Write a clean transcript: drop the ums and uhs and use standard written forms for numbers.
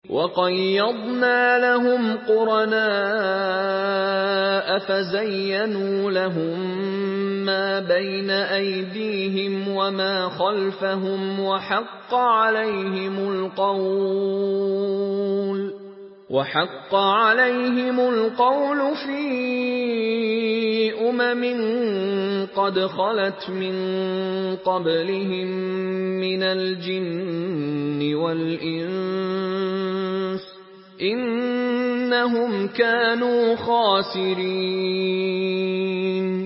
وَقَيَّضْنَا لَهُمْ قُرَنَاءَ فَزَيَّنُوا لَهُم مَّا بَيْنَ أَيْدِيهِمْ وَمَا خَلْفَهُمْ وَحَقَّ عَلَيْهِمُ الْقَوْلُ فِي أُمَمٍ قَدْ خَلَتْ مِن قَبْلِهِم مِّنَ الْجِنِّ وَالْإِنسِ ۖ إِنَّهُمْ كَانُوا خَاسِرِينَ